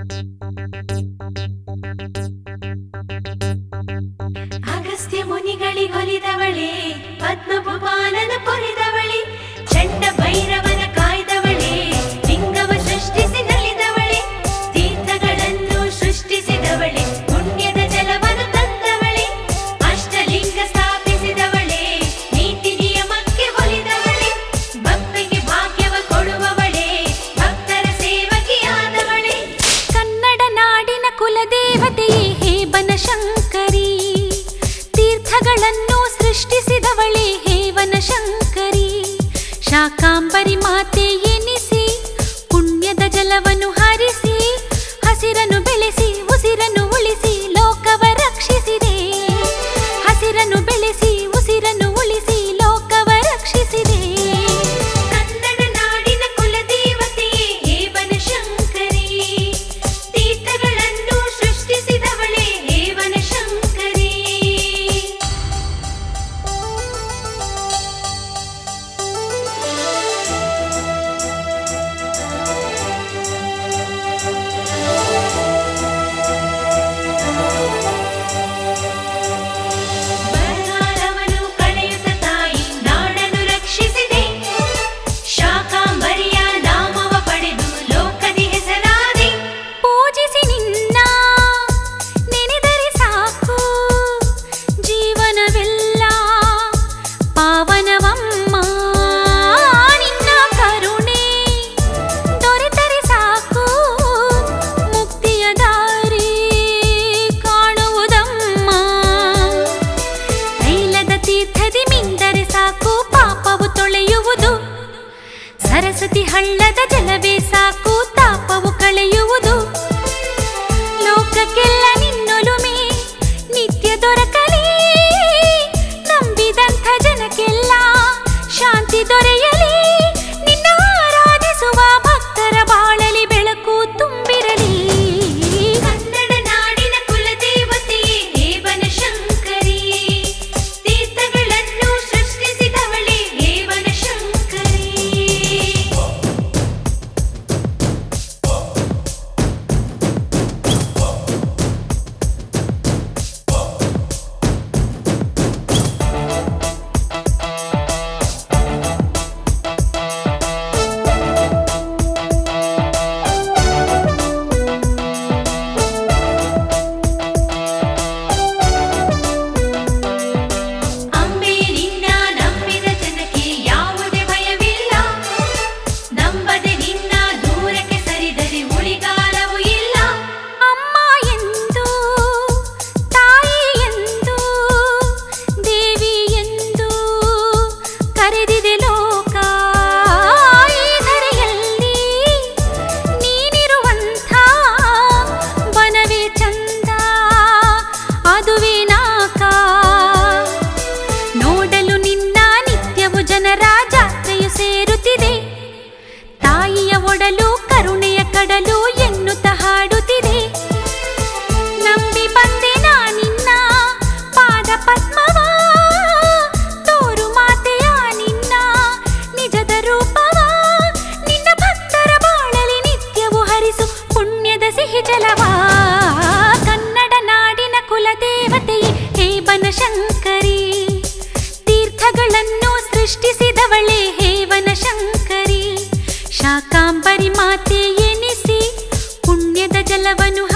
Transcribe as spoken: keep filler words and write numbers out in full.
ಅಗಸ್ತ್ಯ ಮುನಿಗಳಿಗೊಲಿದವಳೆ, ಪದ್ಮಭುವಾನನ ಪೊರೆದವಳೆ, ಚಂಡ ಭೈರವನ ಕಾಯ್ದವಳೆ, ಲಿಂಗವ ಸೃಷ್ಟಿಸಿ ನಲಿದವಳೆ, ತೀರ್ಥಗಳನ್ನು ಸೃಷ್ಟಿಸಿದವಳೆ, ಪುಣ್ಯದ ಜಲವನ್ನು ತಂದವಳೆ, ಅಷ್ಟಲಿಂಗ ಸ್ಥಾಪಿಸಿದವಳೆ, ನೀತಿ ನಿಯಮಕ್ಕೆ ಒಲಿದವಳೆ, ಭಕ್ತಿಗೆ ಭಾಗ್ಯವ ಕೊಡುವವಳೆ, ಭಕ್ತರ ಸೇವಕಿಯಾದವಳೆ. ಕನ್ನಡ ನಾಡಿನ ಕುಲದೇವತೆಯೇ ಹೇ ಬನಶಂಕರಿ, ತೀರ್ಥಗಳನ್ನು ಸೃಷ್ಟಿಸಿದವಳೆ ಹೇ ವನಶಂಕರಿ. ಶಾಕಾಂಬರಿ ಮಾತೆ ಎನಿಸಿ ಪುಣ್ಯದ ಜಲವನ್ನು ಹರಿಸಿ, ಹಸಿರನ್ನು ಬೆಳೆಸಿ ಉಸಿರನ್ನು ಉಳಿಸಿ ಲೋಕವ ರಕ್ಷಿಸಿದೆ. ಹಸಿರನ್ನು ಬೆಳೆಸಿ ಉಸಿರನ್ನು ಉಳಿಸಿ ಲೋಕವ ರಕ್ಷಿಸಿದೆ. ಕನ್ನಡ ನಾಡಿನ ಕುಲದೇವತೆಯೇ ಹೇ ಬನಶಂಕರಿ, ತೀರ್ಥಗಳನ್ನು ಸೃಷ್ಟಿಸಿದವಳೆ ಹೇ ವನಶಂಕರಿ. ಬರಗಾಲವನ್ನು ಕಳೆಯುತ್ತ ತಾಯಿ ನಾಡನ್ನು ರಕ್ಷಿಸಿದೆ, ಶಾಕಾಂಬರಿಯ ನಾಮವ ಪಡೆದು ಲೋಕದಿ ಹೆಸರಾದೆ. ಪೂಜಿಸಿ ನಿನ್ನ ನೆನೆದರೆ ಸಾಕು, ಜೀವನವೆಲ್ಲ ಪಾವನವಮ್ಮ. ನಿನ್ನ ಕರುಣೆ ದೊರೆತರೆ ಸಾಕು, ಮುಕ್ತಿಯ ದಾರಿ ಕಾಣುವುದಮ್ಮ. ತೈಲದ ತೀರ್ಥದಿ ಮಿಂದರೆ ಸಾಕು, ಪಾಪವು ತೊಳೆಯುವುದು. ಸರಸ್ವತಿ ಹಳ್ಳದ ಜಲವೇ ಸಾಕು, ತಾಪವು ಕಳೆಯುವುದು. ಲೋಕಕ್ಕೆಲ್ಲ ನಿನ್ನೊಲುಮೆ ನಿತ್ಯ ದೊರಕಲಿ, ನಂಬಿದಂಥ ಜನಕ್ಕೆಲ್ಲ ಶಾಂತಿ ದೊರೆಯಲಿ. ನಿನ್ನ ಆರಾಧಿಸುವ ಭಕ್ತರ ಬಾಳಲಿ ಬೆಳಕು ತುಂಬಿರಲಿ. ಕನ್ನಡ ನಾಡಿನ ಕುಲದೇವತೆಯೇ ಹೇ ಬನಶಂಕರಿ, ತೀರ್ಥಗಳನ್ನು ಸೃಷ್ಟಿಸಿದವಳೆ ಹೇ ಬನಶಂಕರಿ. ಅಂಬೆ ನಿನ್ನ ನಂಬಿದ ಜನಕ್ಕೆ ಯಾವುದೇ ಭಯವಿಲ್ಲ, ನಂಬದೆ ನಿನ್ನ ದೂರಕ್ಕೆ ಸರಿದರೆ ಉಳಿಗಾಲವೂ ಇಲ್ಲ. ಅಮ್ಮ ಎಂದು ತಾಯಿ ಎಂದು ದೇವಿ ಎಂದು ಕರೆದಿದೆ ಲೋಕ. ಈ ಧರೆಯಲ್ಲಿ ನೀನಿರುವಂಥ ಬನವೇ ಚಂದ, ಅದುವೇ ನಾಕ. ನೋಡಲು ನಿನ್ನ ನಿತ್ಯವು ಜನರ ಜಾತ್ರೆಯು ಸೇರುತ್ತಿದೆ. ತಾಯಿಯ ಒಡಲು ಕರುಣೆಯ ಕಡಲು ಎನ್ನುತ್ತ ಹಾಡುತ್ತಿದೆ. ನಂಬಿ ಬಂದೆ ನಾ ನಿನ್ನ ಪಾದ ಪದ್ಮವ, ತೋರು ಮಾತೆಯ ನಿನ್ನ ನಿಜದ ರೂಪವ. ನಿನ್ನ ಭಕ್ತರ ಬಾಳಲಿ ನಿತ್ಯವು ಹರಿಸು ಪುಣ್ಯದ ಸಿಹಿ ಜಲವ. ಕನ್ನಡ ನಾಡಿನ ಕುಲದೇವತೆಯೇ ಹೇ ಬನಶಂಕರಿ, ತೀರ್ಥಗಳನ್ನು ಸೃಷ್ಟಿಸಿದವಳೆ ಹೇ ವನಶಂಕರಿ. ಶಾಕಾಂಬರಿ ಮಾತೆ ಎನಿಸಿ ಪುಣ್ಯದ ಜಲವನ್ನು